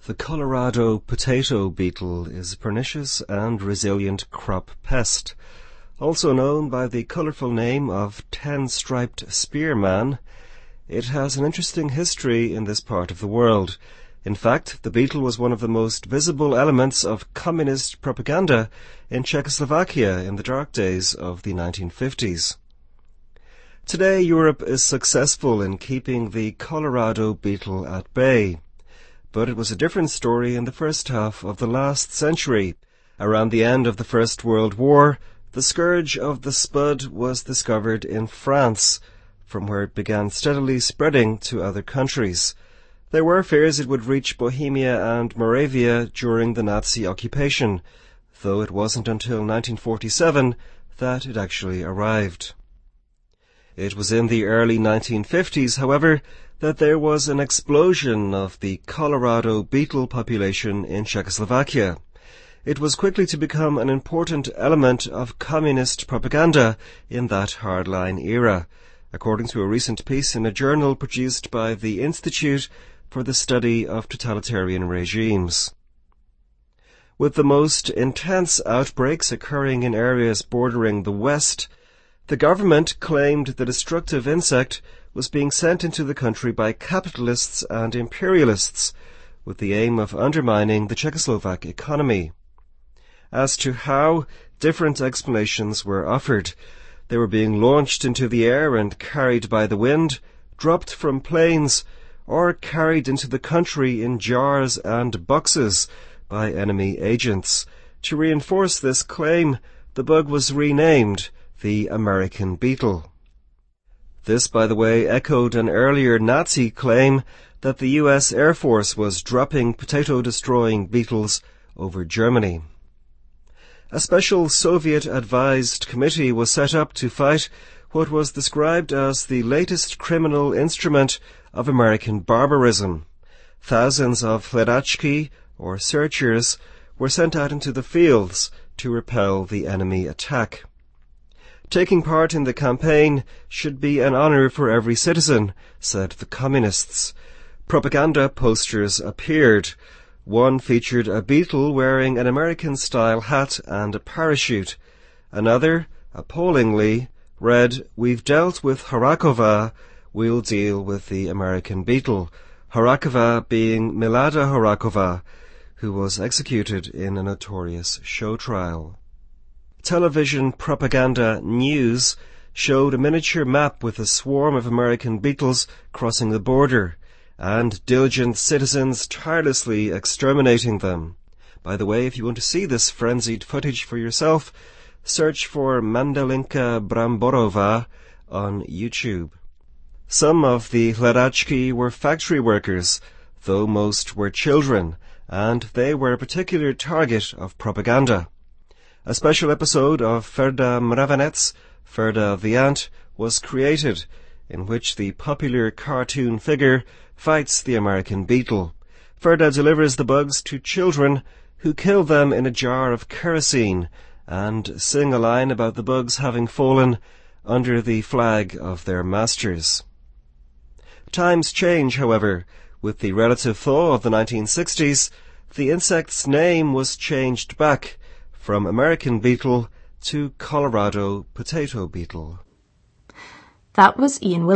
The Colorado potato beetle is a pernicious and resilient crop pest, also known by the colorful name of ten-striped spearman. It has an interesting history in this part of the world. In fact, the beetle was one of the most visible elements of communist propaganda in Czechoslovakia in the dark days of the 1950s. Today, Europe is successful in keeping the Colorado beetle at bay. But it was a different story in the first half of the last century. Around the end of the First World War, the scourge of the spud was discovered in France, from where it began steadily spreading to other countries. There were fears it would reach Bohemia and Moravia during the Nazi occupation, though it wasn't until 1947 that it actually arrived. It was in the early 1950s, however, that there was an explosion of the Colorado beetle population in Czechoslovakia. It was quickly to become an important element of communist propaganda in that hardline era, according to a recent piece in a journal produced by the Institute for the Study of Totalitarian Regimes. With the most intense outbreaks occurring in areas bordering the West, the government claimed the destructive insect was being sent into the country by capitalists and imperialists with the aim of undermining the Czechoslovak economy. As to how, different explanations were offered. They were being launched into the air and carried by the wind, dropped from planes, or carried into the country in jars and boxes by enemy agents. To reinforce this claim, the bug was renamed the American beetle. This, by the way, echoed an earlier Nazi claim that the U.S. Air Force was dropping potato-destroying beetles over Germany. A special Soviet-advised committee was set up to fight what was described as the latest criminal instrument of American barbarism. Thousands of hledačky, or searchers, were sent out into the fields to repel the enemy attack. Taking part in the campaign should be an honor for every citizen, said the communists. Propaganda posters appeared. One featured a beetle wearing an American-style hat and a parachute. Another, appallingly, read, "We've dealt with Horakova, we'll deal with the American beetle." Horakova being Milada Horakova, who was executed in a notorious show trial. Television propaganda news showed a miniature map with a swarm of American beetles crossing the border, and diligent citizens tirelessly exterminating them. By the way, if you want to see this frenzied footage for yourself, search for Mandalinka Bramborova on YouTube. Some of the hledačky were factory workers, though most were children, and they were a particular target of propaganda. A special episode of Ferda Mravenec, Ferda the Ant, was created, in which the popular cartoon figure fights the American beetle. Ferda delivers the bugs to children who kill them in a jar of kerosene and sing a line about the bugs having fallen under the flag of their masters. Times change, however. With the relative thaw of the 1960s, the insect's name was changed back from American beetle to Colorado potato beetle. That was Ian Williams.